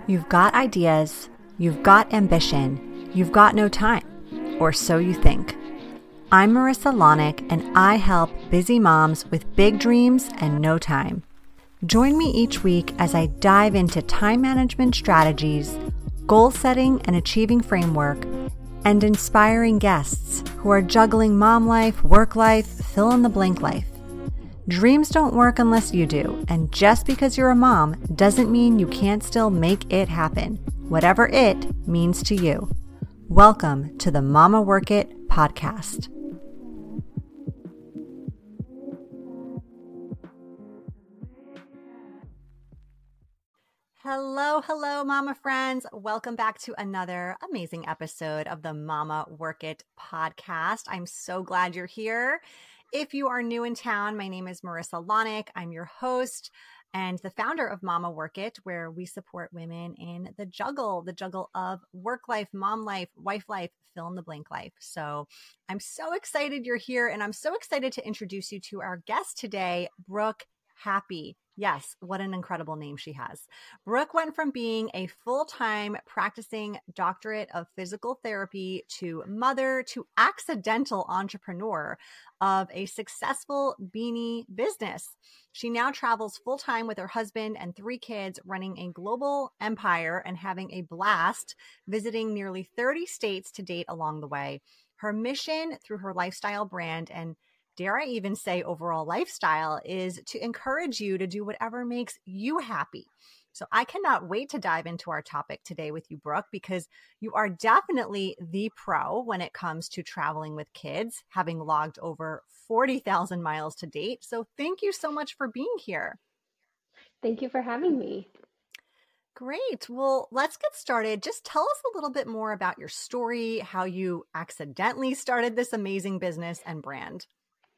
You've got ideas, you've got ambition, you've got no time, or so you think. I'm Marissa Lonick, and I help busy moms with big dreams and no time. Join me each week as I dive into time management strategies, goal setting and achieving framework, and inspiring guests who are juggling mom life, work life, fill in the blank life. Dreams don't work unless you do, and just because you're a mom doesn't mean you can't still make it happen, whatever it means to you. Welcome to the Mama Work It podcast. Hello, mama friends. Welcome back to another amazing episode of the Mama Work It podcast. I'm so glad you're here. If you are new in town, my name is Marissa Lonick. I'm your host and the founder of Mama Work It, where we support women in the juggle of work life, mom life, wife life, fill in the blank life. So I'm so excited you're here, and I'm so excited to introduce you to our guest today, Brooke Happy. Yes, what an incredible name she has. Brooke went from being a full-time practicing doctorate of physical therapy to mother to accidental entrepreneur of a successful beanie business. She now travels full-time with her husband and 3 kids, running a global empire and having a blast visiting nearly 30 states to date along the way. Her mission through her lifestyle brand and dare I even say overall lifestyle is to encourage you to do whatever makes you happy. So I cannot wait to dive into our topic today with you, Brooke, because you are definitely the pro when it comes to traveling with kids, having logged over 40,000 miles to date. So thank you so much for being here. Thank you for having me. Great. Well, let's get started. Just tell us a little bit more about your story, how you accidentally started this amazing business and brand.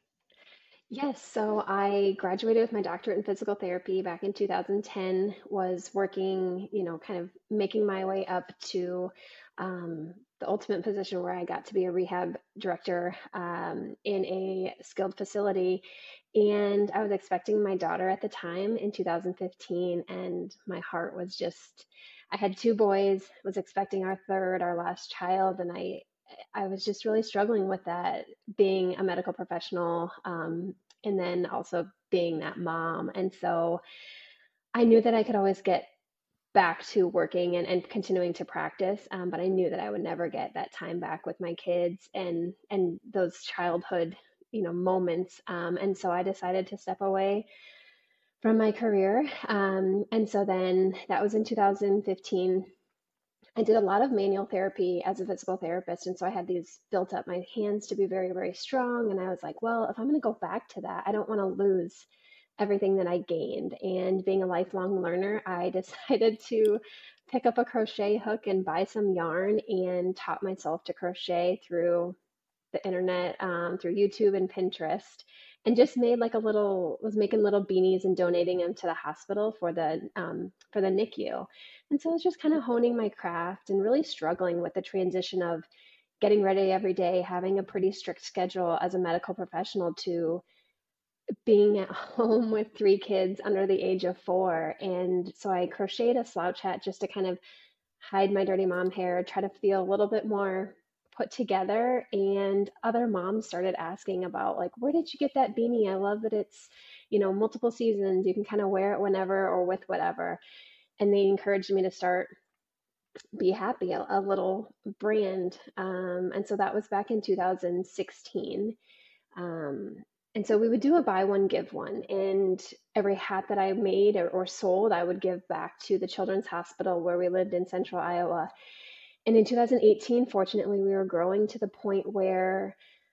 Yes, so I graduated with my doctorate in physical therapy back in 2010, was working, kind of making my way up to the ultimate position where I got to be a rehab director in a skilled facility. And I was expecting my daughter at the time in 2015, and my heart was just, I had 2 boys, was expecting our third, our last child, and I was just really struggling with that, being a medical professional, and then also being that mom. And so I knew that I could always get back to working and continuing to practice, but I knew that I would never get that time back with my kids and those childhood, moments. And so I decided to step away from my career. And so then that was in 2015. I did a lot of manual therapy as a physical therapist. And so I had these built up my hands to be very, very strong. And I was like, well, if I'm going to go back to that, I don't want to lose everything that I gained. And being a lifelong learner, I decided to pick up a crochet hook and buy some yarn and taught myself to crochet through the internet, through YouTube and Pinterest, and just made was making little beanies and donating them to the hospital for the NICU. And so I was just kind of honing my craft and really struggling with the transition of getting ready every day, having a pretty strict schedule as a medical professional, to being at home with 3 kids under the age of 4. And so I crocheted a slouch hat just to kind of hide my dirty mom hair, try to feel a little bit more put together. And other moms started asking about, like, where did you get that beanie? I love that it's, multiple seasons. You can kind of wear it whenever or with whatever. And they encouraged me to start Be Happy, a little brand. And so that was back in 2016. And so we would do a buy one, give one. And every hat that I made or sold, I would give back to the Children's Hospital where we lived in central Iowa. And in 2018, fortunately, we were growing to the point where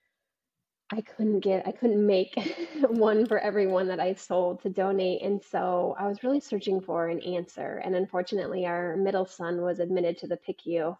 I couldn't make one for every one that I sold to donate. And so I was really searching for an answer. And unfortunately, our middle son was admitted to the PICU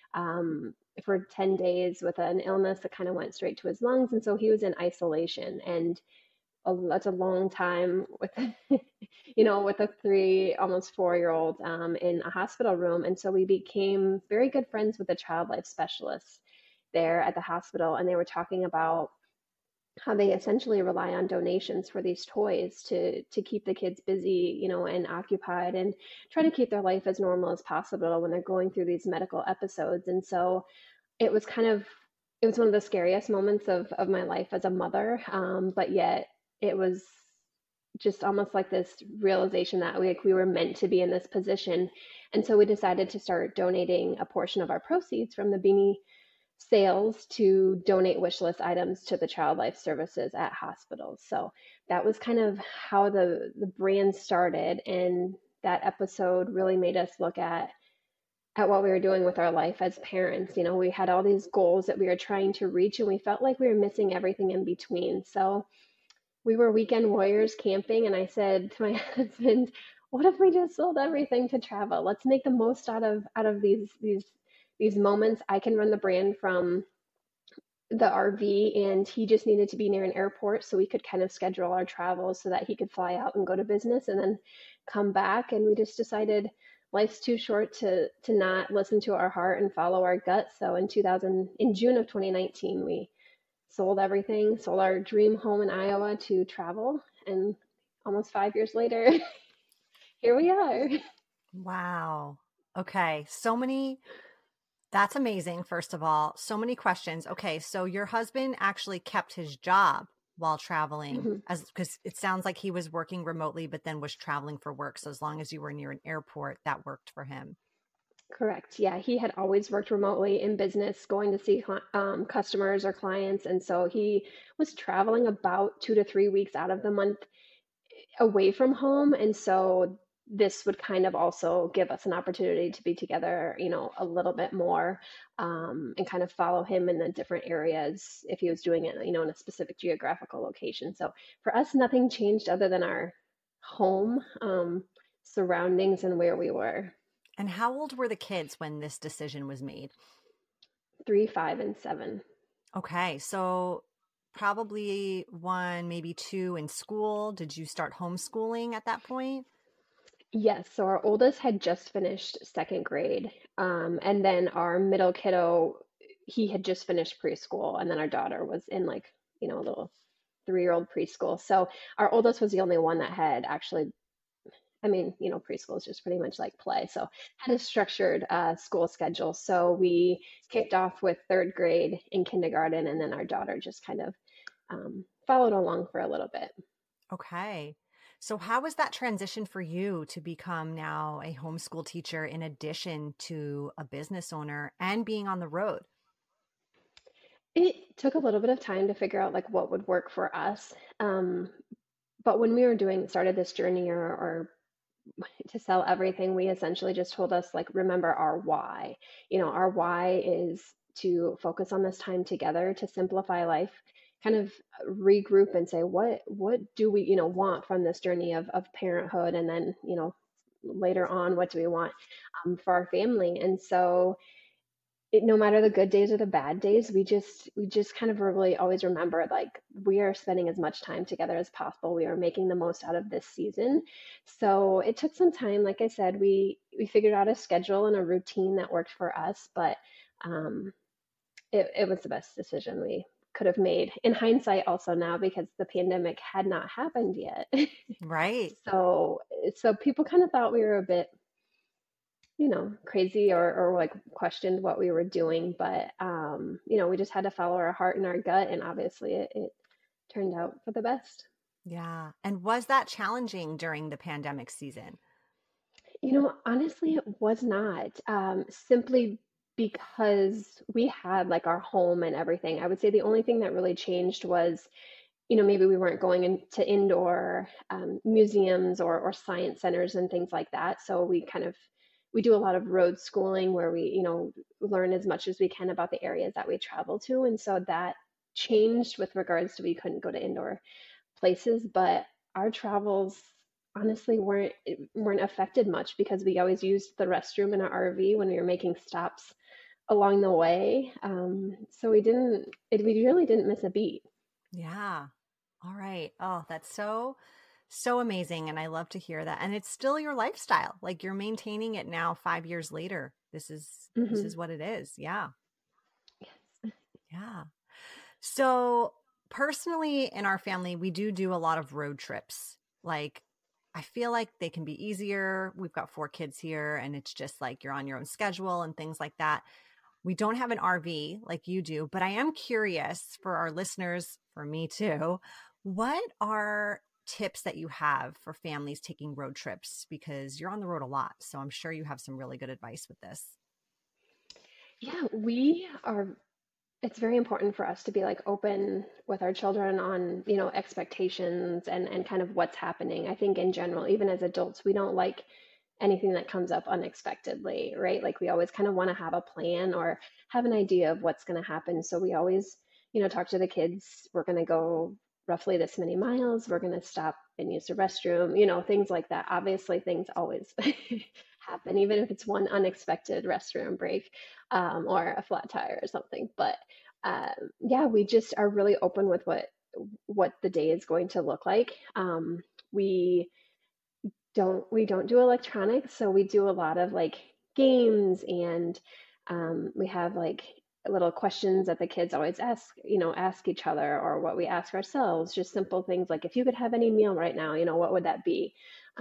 for 10 days with an illness that kind of went straight to his lungs. And so he was in isolation. And that's a long time with, with a 3, almost 4-year-old in a hospital room. And so we became very good friends with the child life specialists there at the hospital. And they were talking about how they essentially rely on donations for these toys to keep the kids busy, and occupied, and try to keep their life as normal as possible when they're going through these medical episodes. And so it was kind of it was one of the scariest moments of my life as a mother, but yet it was just almost like this realization that we were meant to be in this position. And so we decided to start donating a portion of our proceeds from the beanie sales to donate wish list items to the child life services at hospitals. So that was kind of how the brand started. And that episode really made us look at what we were doing with our life as parents. We had all these goals that we were trying to reach, and we felt like we were missing everything in between. So we were weekend warriors camping, and I said to my husband, what if we just sold everything to travel? Let's make the most out of these moments. I can run the brand from the RV, and he just needed to be near an airport so we could kind of schedule our travels so that he could fly out and go to business and then come back. And we just decided life's too short to not listen to our heart and follow our gut. So in June of 2019, we sold everything, sold our dream home in Iowa to travel, and almost 5 years later, here we are. Wow. Okay. That's amazing. First of all, so many questions. Okay. So your husband actually kept his job while traveling, Mhm. because it sounds like he was working remotely, but then was traveling for work. So as long as you were near an airport, that worked for him. Correct. Yeah, he had always worked remotely in business, going to see customers or clients, and so he was traveling about 2 to 3 weeks out of the month away from home. And so this would kind of also give us an opportunity to be together, a little bit more, and kind of follow him in the different areas if he was doing it, in a specific geographical location. So for us, nothing changed other than our home, surroundings and where we were. And how old were the kids when this decision was made? 3, 5, and 7. Okay. So probably one, maybe two in school. Did you start homeschooling at that point? Yes, so our oldest had just finished second grade. And then our middle kiddo, he had just finished preschool. And then our daughter was in like, a little 3-year-old preschool. So our oldest was the only one that had actually, preschool is just pretty much like play. So had a structured school schedule. So we kicked off with third grade in kindergarten, and then our daughter just kind of followed along for a little bit. Okay. So how was that transition for you to become now a homeschool teacher in addition to a business owner and being on the road? It took a little bit of time to figure out like what would work for us. But when we were started this journey, or to sell everything, we essentially just told us like, remember our why. Our why is to focus on this time together to simplify life, kind of regroup and say, what do we, want from this journey of parenthood? And then, later on, what do we want for our family? And so no matter the good days or the bad days, we just kind of really always remember like we are spending as much time together as possible. We are making the most out of this season. So it took some time. Like I said, we figured out a schedule and a routine that worked for us, but um, it was the best decision we could have made in hindsight. Also now, because the pandemic had not happened yet, Right. so so people kind of thought we were a bit, crazy, or like questioned what we were doing. But, we just had to follow our heart and our gut. And obviously it turned out for the best. Yeah. And was that challenging during the pandemic season? Honestly, it was not, simply because we had like our home and everything. I would say the only thing that really changed was, maybe we weren't going into indoor museums or science centers and things like that. So we do a lot of road schooling where we, learn as much as we can about the areas that we travel to. And so that changed with regards to we couldn't go to indoor places, but our travels honestly weren't affected much because we always used the restroom in our RV when we were making stops along the way. So we really didn't miss a beat. Yeah. All right. Oh, that's so amazing. And I love to hear that. And it's still your lifestyle. Like you're maintaining it now 5 years later. This Hmm. is what it is. Yeah. Yes. Yeah. So Personally, in our family, we do a lot of road trips. Like, I feel like they can be easier. We've got 4 kids here, and it's just like you're on your own schedule and things like that. We don't have an RV like you do, but I am curious for our listeners, for me too, what are tips that you have for families taking road trips? Because you're on the road a lot. So I'm sure you have some really good advice with this. Yeah, we are it's very important for us to be like open with our children on, expectations and kind of what's happening. I think in general, even as adults, we don't like anything that comes up unexpectedly, right? Like we always kind of want to have a plan or have an idea of what's going to happen. So we always, talk to the kids, we're going to go roughly this many miles, we're going to stop and use the restroom, things like that. Obviously, things always happen, even if it's one unexpected restroom break, or a flat tire or something. But yeah, we just are really open with what the day is going to look like. We we don't do electronics, so we do a lot of like games, and we have like little questions that the kids always ask each other, or what we ask ourselves, just simple things like, if you could have any meal right now, what would that be?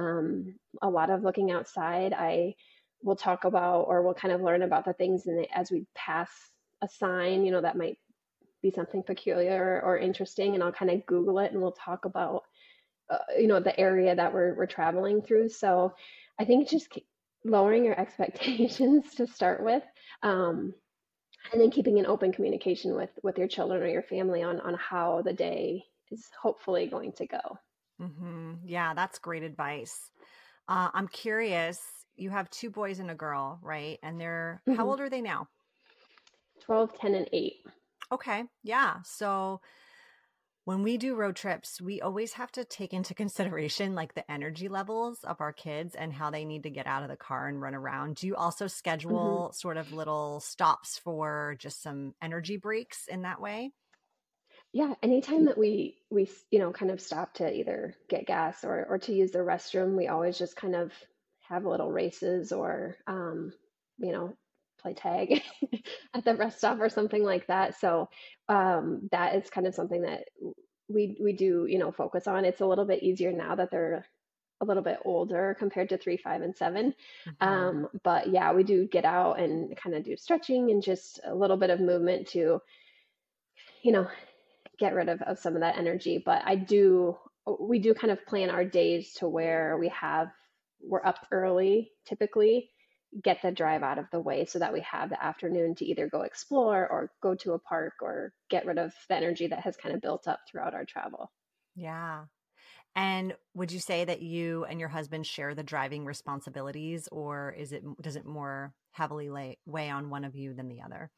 A lot of looking outside. I will talk about, or we'll kind of learn about the things as we pass a sign, that might be something peculiar or interesting, and I'll kind of Google it, and we'll talk about the area that we're traveling through. So I think just lowering your expectations to start with, um, and then keeping an open communication with your children or your family on how the day is hopefully going to go. Yeah, that's great advice. I'm curious, you have 2 boys and a girl, right? And how Mhm. old are they now? 12, 10, and 8. Okay. Yeah. So when we do road trips, we always have to take into consideration like the energy levels of our kids and how they need to get out of the car and run around. Do you also Mhm. schedule sort of little stops for just some energy breaks in that way? Yeah, anytime that we kind of stop to either get gas or to use the restroom, we always just kind of have little races, or you know, play tag at the rest stop or something like that. So that is kind of something that we do, focus on. It's a little bit easier now that they're a little bit older compared to 3, 5, and 7. Hmm. But yeah, we do get out and kind of do stretching and just a little bit of movement to, you know, get rid of some of that energy. But we do kind of plan our days to where we're up early typically, get the drive out of the way so that we have the afternoon to either go explore or go to a park or get rid of the energy that has kind of built up throughout our travel. Yeah. And would you say that you and your husband share the driving responsibilities, or does it more heavily weigh on one of you than the other?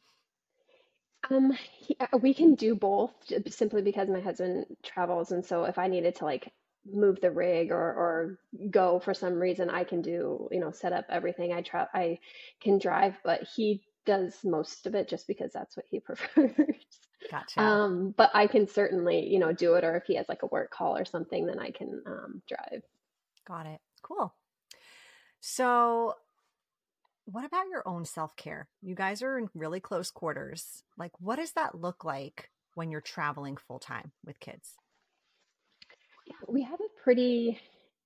We can do both, simply because my husband travels, and so if I needed to like move the rig or go for some reason, I can do, set up everything. I can drive, but he does most of it just because that's what he prefers. Gotcha. But I can certainly, do it, or if he has like a work call or something, then I can drive. Got it. Cool. So, what about your own self care? You guys are in really close quarters. Like, what does that look like when you're traveling full time with kids? Yeah, we have a pretty,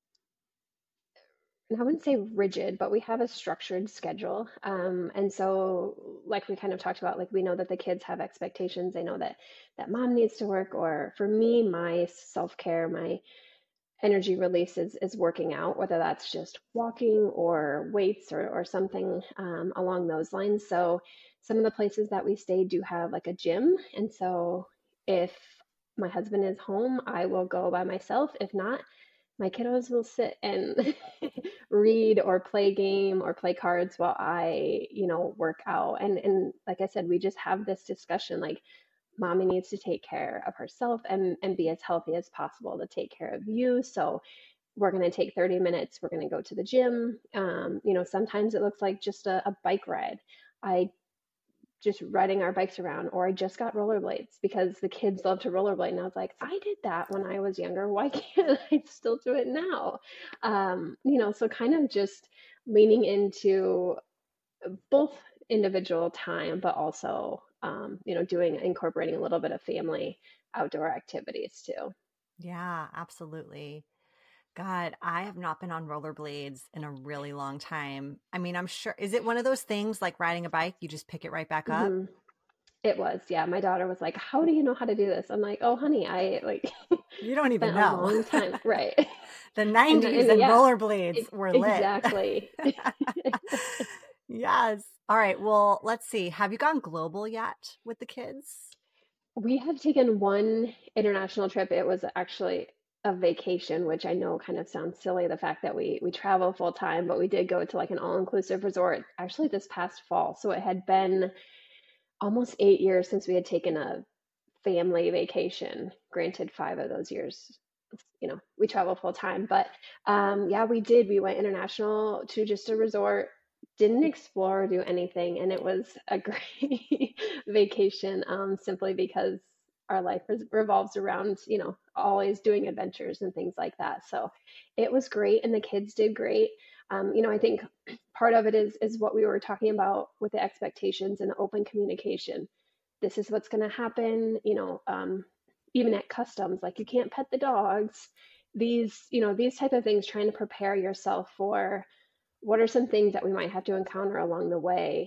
and I wouldn't say rigid, but we have a structured schedule. And so, like we kind of talked about, like we know that the kids have expectations. They know that mom needs to work, or for me, my self care, my energy release is working out, whether that's just walking or weights or something along those lines. So, some of the places that we stay do have like a gym, and so if my husband is home, I will go by myself. If not, my kiddos will sit and read or play game or play cards while I, work out. And like I said, we just have this discussion like, mommy needs to take care of herself and be as healthy as possible to take care of you. So we're going to take 30 minutes. We're going to go to the gym. Sometimes it looks like just a bike ride. I just riding our bikes around, or I just got rollerblades because the kids love to rollerblade. And I was like, I did that when I was younger. Why can't I still do it now? So kind of just leaning into both individual time, but also incorporating a little bit of family outdoor activities too. Yeah, absolutely. God, I have not been on rollerblades in a really long time. I mean, I'm sure, is it one of those things like riding a bike? You just pick it right back up? Hmm. It was, yeah. My daughter was like, "How do you know how to do this?" I'm like, "Oh, honey, I like You don't even spent a know. long time, right?" The And 90s and and yeah, rollerblades were lit. exactly. Yes. All right. Well, let's see. Have you gone global yet with the kids? We have taken one international trip. It was actually a vacation, which I know kind of sounds silly, the fact that we travel full time, but we did go to like an all-inclusive resort actually this past fall. So it had been almost 8 years since we had taken a family vacation. Granted, 5 of those years, we travel full time. But yeah, we did. We went international to just a resort, didn't explore or do anything. And it was a great vacation simply because our life revolves around, always doing adventures and things like that. So it was great. And the kids did great. I think part of it is what we were talking about with the expectations and the open communication. This is what's going to happen, even at customs, like you can't pet the dogs. These type of things, trying to prepare yourself for what are some things that we might have to encounter along the way,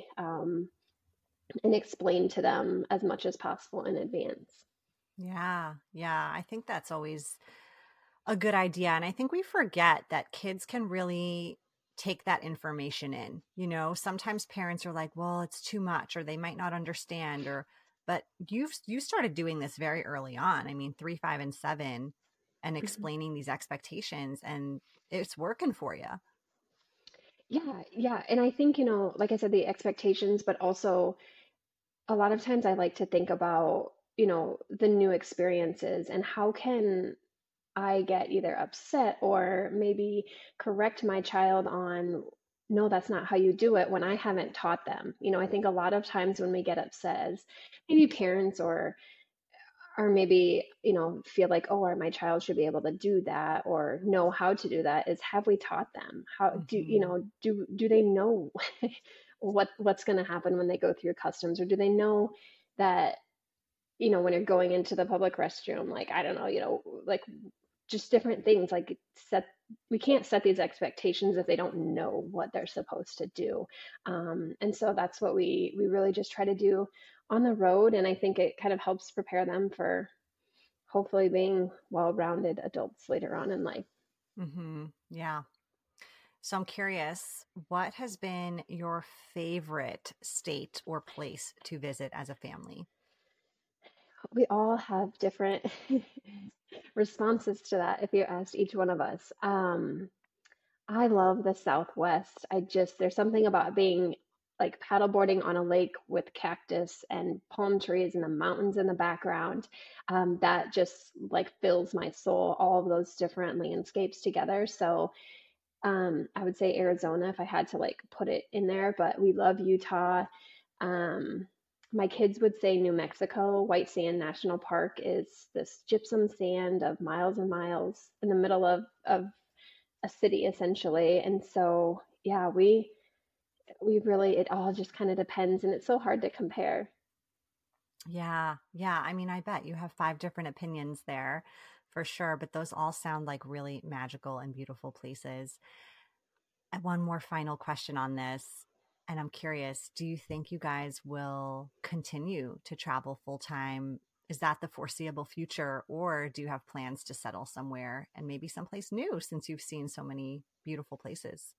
and explain to them as much as possible in advance. Yeah. Yeah. I think that's always a good idea. And I think we forget that kids can really take that information in. Sometimes parents are like, well, it's too much, or they might not understand, but you started doing this very early on. I mean, 3, 5, and 7, and Mhm. explaining these expectations, and it's working for you. Yeah, yeah. And I think, like I said, the expectations, but also a lot of times I like to think about, the new experiences and how can I get either upset or maybe correct my child on, no, that's not how you do it when I haven't taught them. I think a lot of times when we get upset as maybe parents or maybe, feel like, oh, or my child should be able to do that or know how to do that, is have we taught them? How do, Hmm. do they know what's going to happen when they go through customs, or do they know that, when you're going into the public restroom, like, I don't know, like just different things, like set we can't set these expectations if they don't know what they're supposed to do. And so that's what we really just try to do on the road, and I think it kind of helps prepare them for hopefully being well-rounded adults later on in life. Yeah. So I'm curious, what has been your favorite state or place to visit as a family? We all have different responses to that if you asked each one of us. I love the Southwest. There's something about being like paddleboarding on a lake with cactus and palm trees and the mountains in the background, that just like fills my soul, all of those different landscapes together. So I would say Arizona if I had to like put it in there, but we love Utah. Um, my kids would say New Mexico. White Sand National Park is this gypsum sand of miles and miles in the middle of a city essentially. And so, yeah, we really, it all just kind of depends, and it's so hard to compare. Yeah. Yeah. I mean, I bet you have 5 different opinions there for sure, but those all sound like really magical and beautiful places. And one more final question on this. And I'm curious, do you think you guys will continue to travel full time? Is that the foreseeable future? Or do you have plans to settle somewhere and maybe someplace new since you've seen so many beautiful places?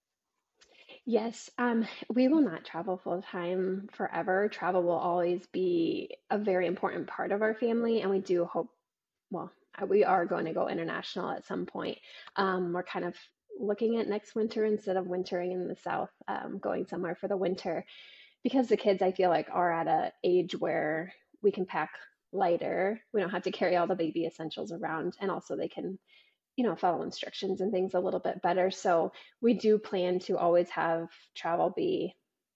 Yes, we will not travel full time forever. Travel will always be a very important part of our family, and we do hope, well, we are going to go international at some point. We're kind of looking at next winter instead of wintering in the South, going somewhere for the winter because the kids, I feel like, are at a age where we can pack lighter. We don't have to carry all the baby essentials around, and also they can, follow instructions and things a little bit better. So we do plan to always have travel be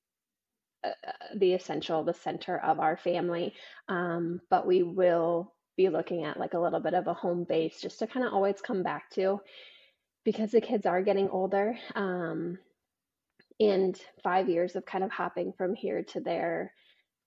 the essential, the center of our family. But we will be looking at like a little bit of a home base just to kind of always come back to because the kids are getting older. And 5 years of kind of hopping from here to there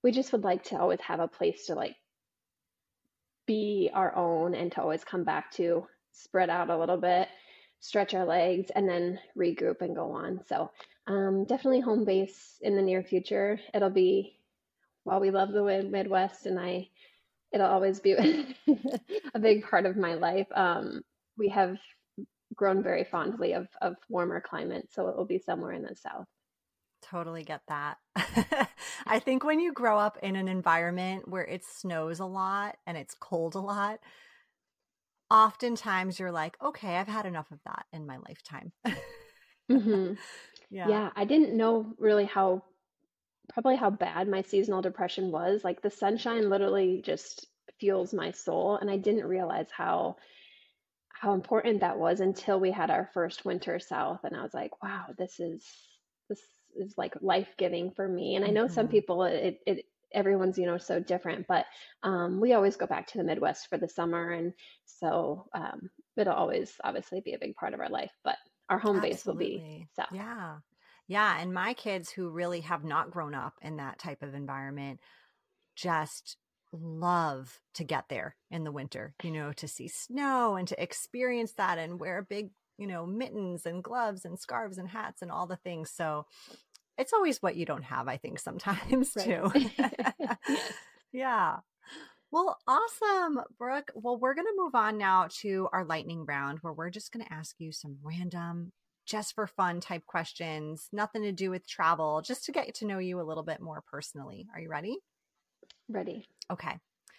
we just would like to always have a place to like be our own and to always come back to, spread out a little bit, stretch our legs, and then regroup and go on. So definitely home base in the near future. It'll be, while we love the Midwest, and it'll always be a big part of my life. We have grown very fondly of warmer climates, so it will be somewhere in the South. Totally get that. I think when you grow up in an environment where it snows a lot and it's cold a lot, oftentimes you're like, okay, I've had enough of that in my lifetime. Hmm. Yeah. Yeah, I didn't know really probably how bad my seasonal depression was. Like the sunshine literally just fuels my soul, and I didn't realize how important that was until we had our first winter south, and I was like, wow, this is like life-giving for me. And I know some Hmm. people, it everyone's, so different, but we always go back to the Midwest for the summer, and so it'll always obviously be a big part of our life, but our home base will be Absolutely. south. Yeah. Yeah. And my kids who really have not grown up in that type of environment just love to get there in the winter, to see snow and to experience that and wear big, mittens and gloves and scarves and hats and all the things. So it's always what you don't have, I think, sometimes Right. too. Yes. Yeah. Well, awesome, Brooke. Well, we're going to move on now to our lightning round where we're just going to ask you some random, just for fun type questions, nothing to do with travel, just to get to know you a little bit more personally. Are you ready? Ready. Okay.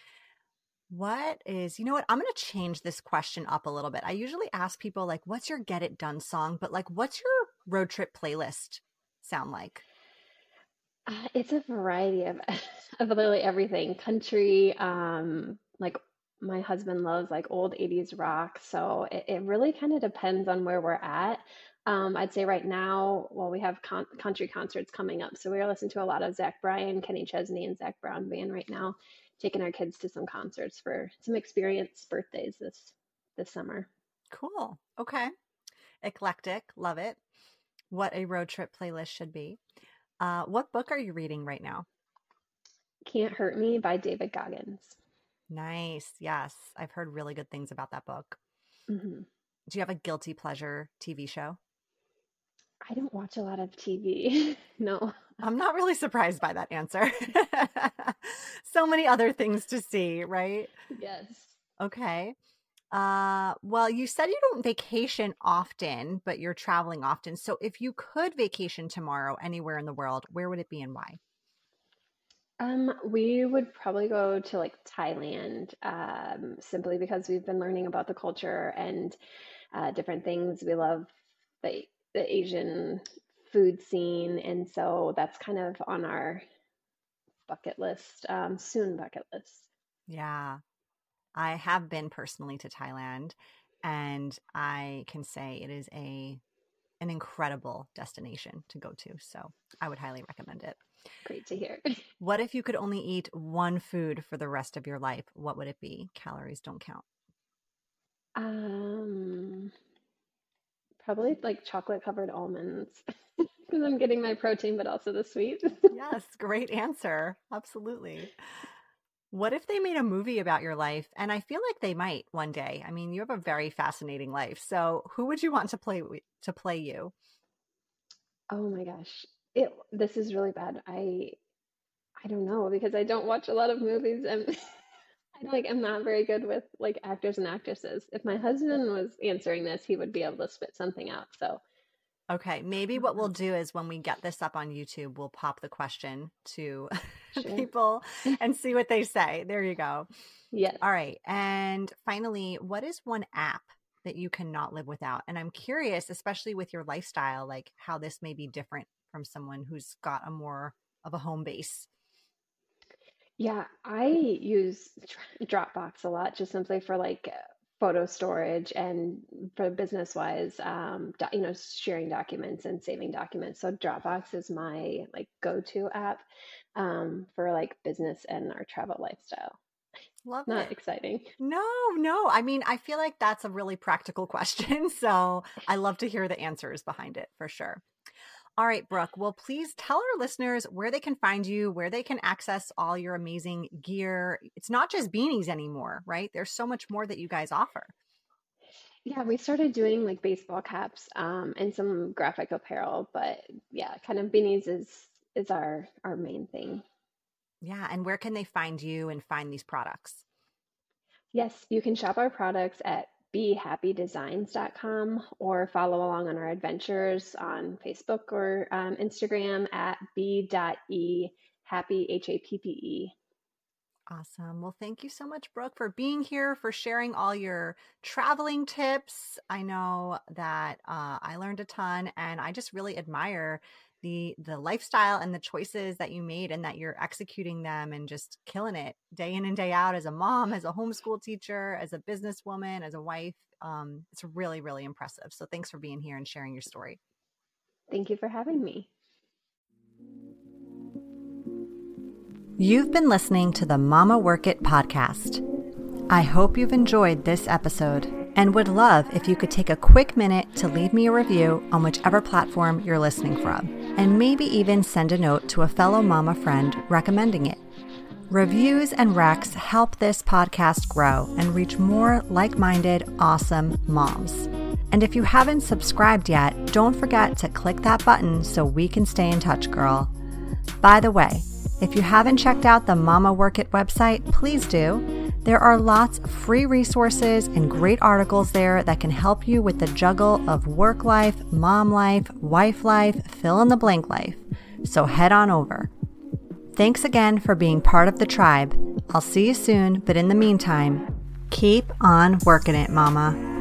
You know what? I'm going to change this question up a little bit. I usually ask people, like, what's your get it done song? But, like, what's your road trip playlist sound like? It's a variety of of literally everything. Country, like my husband loves like old 80s rock, so it really kind of depends on where we're at. I'd say right now, well, we have country concerts coming up, so we are listening to a lot of Zach Bryan, Kenny Chesney, and Zach Brown band right now, taking our kids to some concerts for some experience birthdays this summer. Cool. Okay. Eclectic. Love it. What a road trip playlist should be. What book are you reading right now? Can't Hurt Me by David Goggins. Nice. Yes. I've heard really good things about that book. Hmm. Do you have a guilty pleasure TV show? I don't watch a lot of TV. No. I'm not really surprised by that answer. So many other things to see, right? Yes. Okay. Well, you said you don't vacation often, but you're traveling often. So if you could vacation tomorrow anywhere in the world, where would it be and why? We would probably go to like Thailand, simply because we've been learning about the culture and different things. We love the Asian food scene, and so that's kind of on our bucket list, soon bucket list. Yeah, I have been personally to Thailand, and I can say it is an incredible destination to go to. So I would highly recommend it. Great to hear. What if you could only eat one food for the rest of your life? What would it be? Calories don't count. Um, Probably like chocolate covered almonds because I'm getting my protein, but also the sweet. Yes, great answer. Absolutely. What if they made a movie about your life? And I feel like they might one day. I mean, you have a very fascinating life. So, who would you want to play you? Oh my gosh. This is really bad. I don't know because I don't watch a lot of movies, and I'm not very good with like actors and actresses. If my husband was answering this, he would be able to spit something out. So Okay, maybe I don't what we'll know. do is when we get this up on YouTube, we'll pop the question to Sure. people and see what they say. There you go. Yes. All right. And finally, what is one app that you cannot live without? And I'm curious, especially with your lifestyle, like how this may be different from someone who's got a more of a home base. Yeah, I use Dropbox a lot just simply for like photo storage and for business wise, sharing documents and saving documents. So Dropbox is my like go-to app for like business and our travel lifestyle. Love Not it. exciting. No, no. I mean, I feel like that's a really practical question. So I love to hear the answers behind it for sure. All right, Brooke. Well, please tell our listeners where they can find you, where they can access all your amazing gear. It's not just beanies anymore, right? There's so much more that you guys offer. Yeah, we started doing like baseball caps and some graphic apparel, but yeah, kind of beanies is our main thing. Yeah. And where can they find you and find these products? Yes, you can shop our products at behappydesigns.com or follow along on our adventures on Facebook or Instagram at b.e.happy, HAPPE. Awesome. Well, thank you so much, Brooke, for being here, for sharing all your traveling tips. I know that I learned a ton, and I just really admire the lifestyle and the choices that you made, and that you're executing them and just killing it day in and day out as a mom, as a homeschool teacher, as a businesswoman, as a wife. It's really, really impressive. So thanks for being here and sharing your story. Thank you for having me. You've been listening to the Mama Work It podcast. I hope you've enjoyed this episode and would love if you could take a quick minute to leave me a review on whichever platform you're listening from, and maybe even send a note to a fellow mama friend recommending it. Reviews and recs help this podcast grow and reach more like-minded, awesome moms. And if you haven't subscribed yet, don't forget to click that button so we can stay in touch, girl. By the way, if you haven't checked out the Mama Work It website, please do. There are lots of free resources and great articles there that can help you with the juggle of work life, mom life, wife life, fill in the blank life. So head on over. Thanks again for being part of the tribe. I'll see you soon, but in the meantime, keep on working it, mama.